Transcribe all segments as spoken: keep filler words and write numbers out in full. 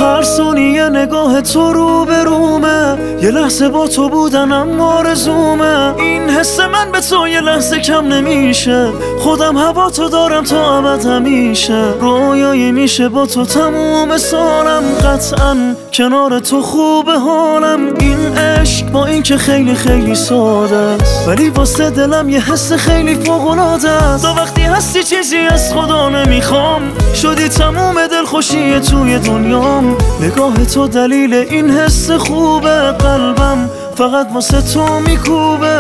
هر ثانیه نگاه تو رو به رومه، یه لحظه با تو بودنم آرزومه. این حس من به تو یه لحظه کم نمیشه، خودم هوا تو دارم تا ابد همیشه. رویایی میشه با تو تموم سالم، قطعا کنار تو خوبه حالم. این عشق با این که خیلی خیلی ساده است، ولی واسه دلم یه حس خیلی فوق‌العاده است. تا وقتی هستی چیزی از خدا نمیخوام، شدی تموم دلخوشی توی دنیام. نگاه تو دلیل این حس خوبه، قلبم فقط واسه تو میکوبه.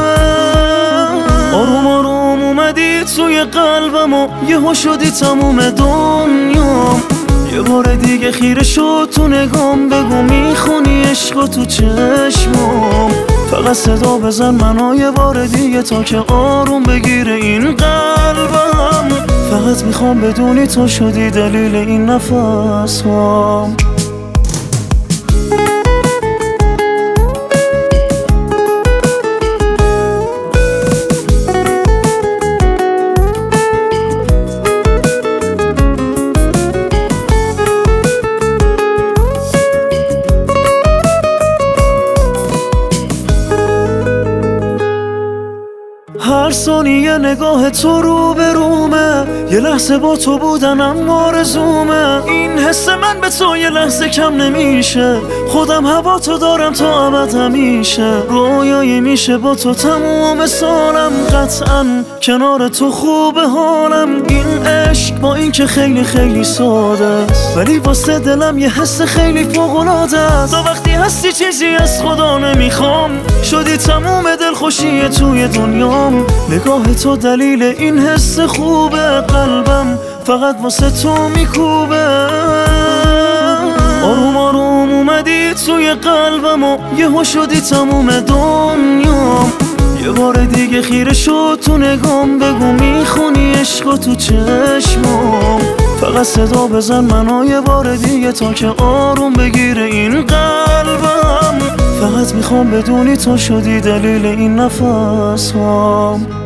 آروم آروم اومدی توی قلبم و یهو شدی تموم دنیام. یه بار دیگه خیره شد تو نگام، بگو میخونی عشق تو چشمام. فقط صدا بزن منو یه بار دیگه تا که آروم بگیره این قلبم. فقط میخوام بدونی تو شدی دلیل این نفس هام. هر ثانیه نگاه تو رو به رومه، یه لحظه با تو بودنم آرزومه. این حس من به تو یه لحظه کم نمیشه، خودم هوا تو دارم تا ابد همیشه. رویایی میشه با تو تموم سالم، قطعا کنار تو خوبه حالم. این عشق با این که خیلی خیلی ساده است، ولی واسه دلم یه حس خیلی فوق‌العاده است. تا وقتی هستی چیزی از خدا نمیخوام، شدی تموم دلخوشی توی دنیام. نگاه تو دلیل این حس خوبه، قلبم فقط واسه تو میکوبه. آروم آروم اومدی توی قلبم و یهو شدی تموم دنیام. یه بار دیگه خیره شد تو نگام، بگو میخونی عشق تو چشمام. فقط صدا بزن منو یه بار دیگه تا که آروم بگیره این قلبم. فقط میخوام بدونی تو شدی دلیل این نفس هام.